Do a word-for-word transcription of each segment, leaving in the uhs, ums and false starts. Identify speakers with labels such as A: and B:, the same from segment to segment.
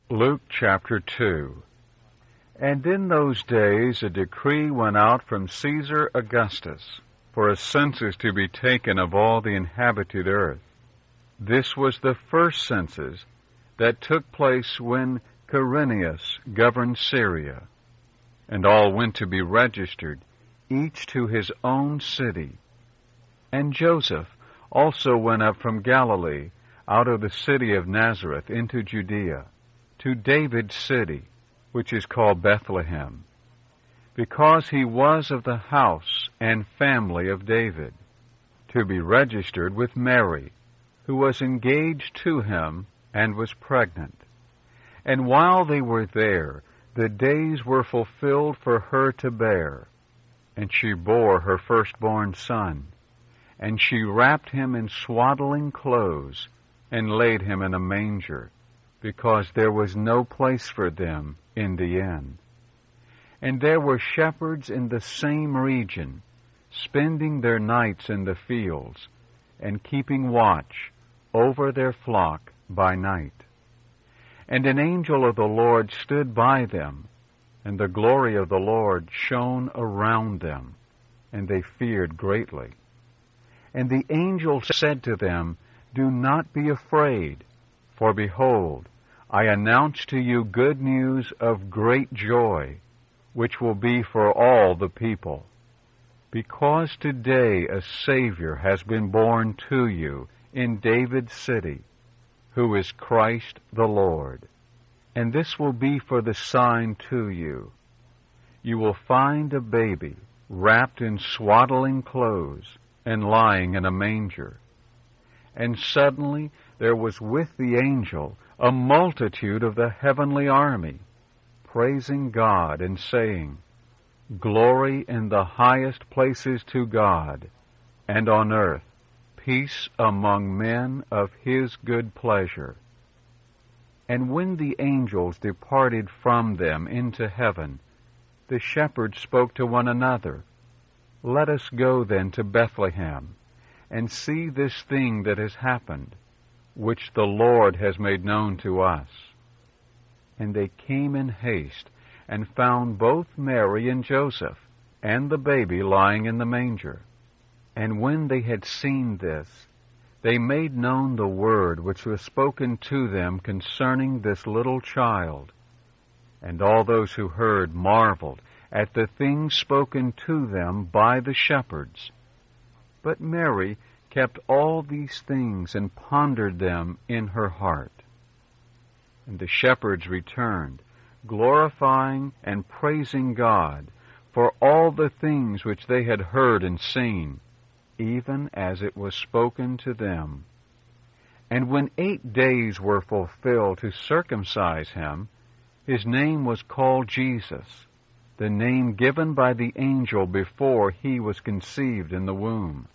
A: Luke chapter two. And in those days a decree went out from Caesar Augustus for a census to be taken of all the inhabited earth. This was the first census that took place when Quirinius governed Syria. And all went to be registered, each to his own city. And Joseph also went up from Galilee, out of the city of Nazareth, into Judea, to David's city, which is called Bethlehem, because he was of the house and family of David, to be registered with Mary, who was engaged to him and was pregnant. And while they were there, the days were fulfilled for her to bear, and she bore her firstborn son. And she wrapped him in swaddling clothes, and laid him in a manger, because there was no place for them in the inn. And there were shepherds in the same region, spending their nights in the fields, and keeping watch over their flock by night. And an angel of the Lord stood by them, and the glory of the Lord shone around them, and they feared greatly. And the angel said to them, Do not be afraid, for behold, I announce to you good news of great joy, which will be for all the people. Because today a Savior has been born to you in David's city, who is Christ the Lord. And this will be for the sign to you. You will find a baby wrapped in swaddling clothes and lying in a manger. And suddenly there was with the angel a multitude of the heavenly army, praising God and saying, Glory in the highest places to God, and on earth peace among men of his good pleasure. And when the angels departed from them into heaven, the shepherds spoke to one another, Let us go then to Bethlehem, and see this thing that has happened, which the Lord has made known to us. And they came in haste, and found both Mary and Joseph, and the baby lying in the manger. And when they had seen this, they made known the word which was spoken to them concerning this little child. And all those who heard marveled at the things spoken to them by the shepherds. But Mary kept all these things and pondered them in her heart. And the shepherds returned, glorifying and praising God for all the things which they had heard and seen, even as it was spoken to them. And when eight days were fulfilled to circumcise him, his name was called Jesus, the name given by the angel before he was conceived in the womb.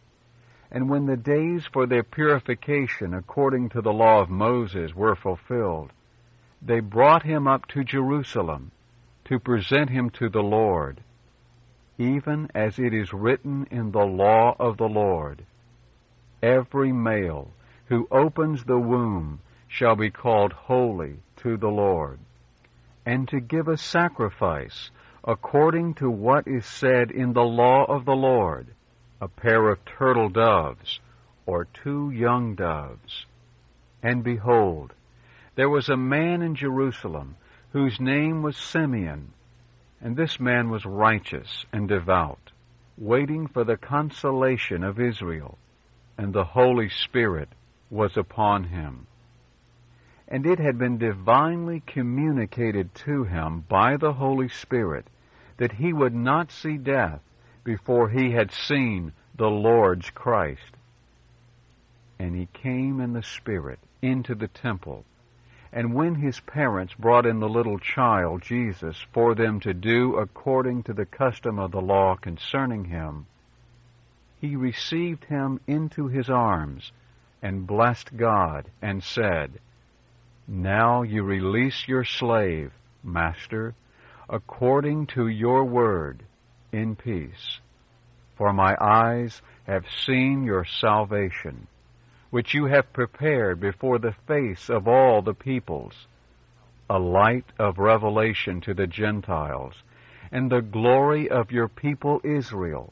A: And when the days for their purification according to the law of Moses were fulfilled, they brought him up to Jerusalem to present him to the Lord, even as it is written in the law of the Lord, Every male who opens the womb shall be called holy to the Lord, and to give a sacrifice according to what is said in the law of the Lord, a pair of turtle doves, or two young doves. And behold, there was a man in Jerusalem whose name was Simeon, and this man was righteous and devout, waiting for the consolation of Israel, and the Holy Spirit was upon him. And it had been divinely communicated to him by the Holy Spirit that he would not see death before he had seen the Lord's Christ. And he came in the Spirit into the temple. And when his parents brought in the little child, Jesus, for them to do according to the custom of the law concerning him, he received him into his arms and blessed God and said, Now you release your slave, Master, according to your word, in peace. For my eyes have seen your salvation, which you have prepared before the face of all the peoples, a light of revelation to the Gentiles, and the glory of your people Israel."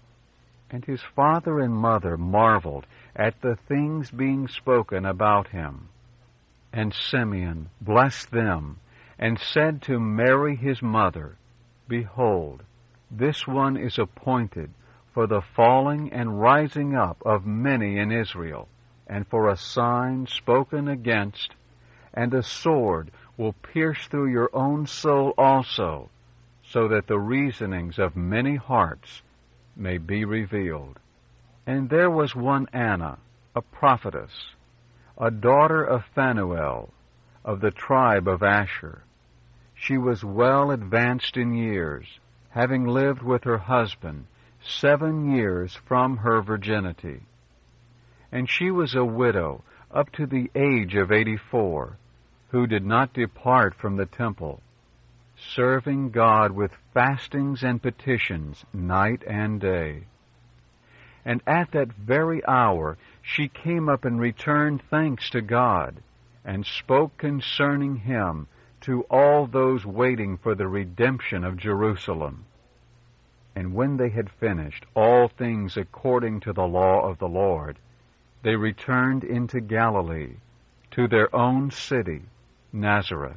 A: And his father and mother marveled at the things being spoken about him. And Simeon blessed them, and said to Mary his mother, "Behold, this one is appointed for the falling and rising up of many in Israel, and for a sign spoken against, and a sword will pierce through your own soul also, so that the reasonings of many hearts may be revealed." And there was one Anna, a prophetess, a daughter of Phanuel, of the tribe of Asher. She was well advanced in years, having lived with her husband seven years from her virginity. And she was a widow up to the age of eighty-four, who did not depart from the temple, serving God with fastings and petitions night and day. And at that very hour she came up and returned thanks to God, and spoke concerning him to all those waiting for the redemption of Jerusalem. And when they had finished all things according to the law of the Lord, they returned into Galilee, to their own city, Nazareth.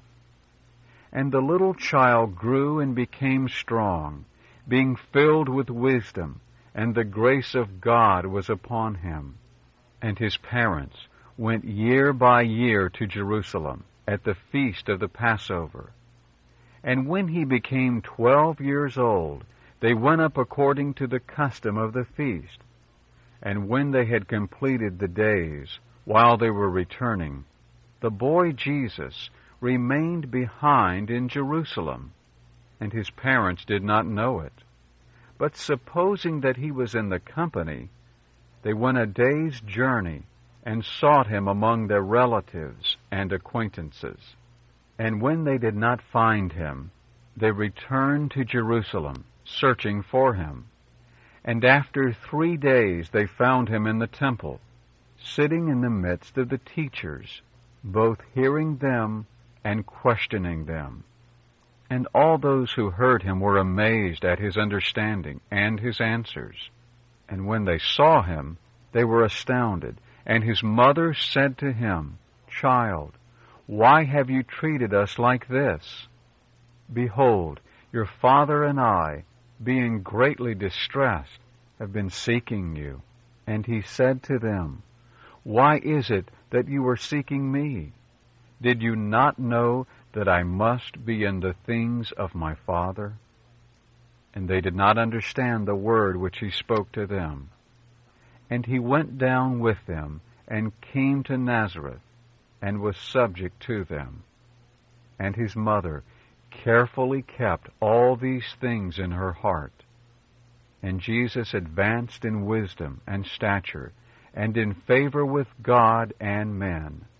A: And the little child grew and became strong, being filled with wisdom, and the grace of God was upon him. And his parents went year by year to Jerusalem at the feast of the Passover. And when he became twelve years old, they went up according to the custom of the feast. And when they had completed the days, while they were returning, the boy Jesus remained behind in Jerusalem, and his parents did not know it. But supposing that he was in the company, they went a day's journey and sought him among their relatives and acquaintances. And when they did not find him, they returned to Jerusalem, searching for him. And after three days they found him in the temple, sitting in the midst of the teachers, both hearing them and questioning them. And all those who heard him were amazed at his understanding and his answers. And when they saw him, they were astounded. And his mother said to him, "Child, why have you treated us like this? Behold, your father and I, being greatly distressed, have been seeking you." And he said to them, "Why is it that you are seeking me? Did you not know that I must be in the things of my Father?" And they did not understand the word which he spoke to them. And he went down with them, and came to Nazareth, and was subject to them. And his mother carefully kept all these things in her heart. And Jesus advanced in wisdom and stature, and in favor with God and men.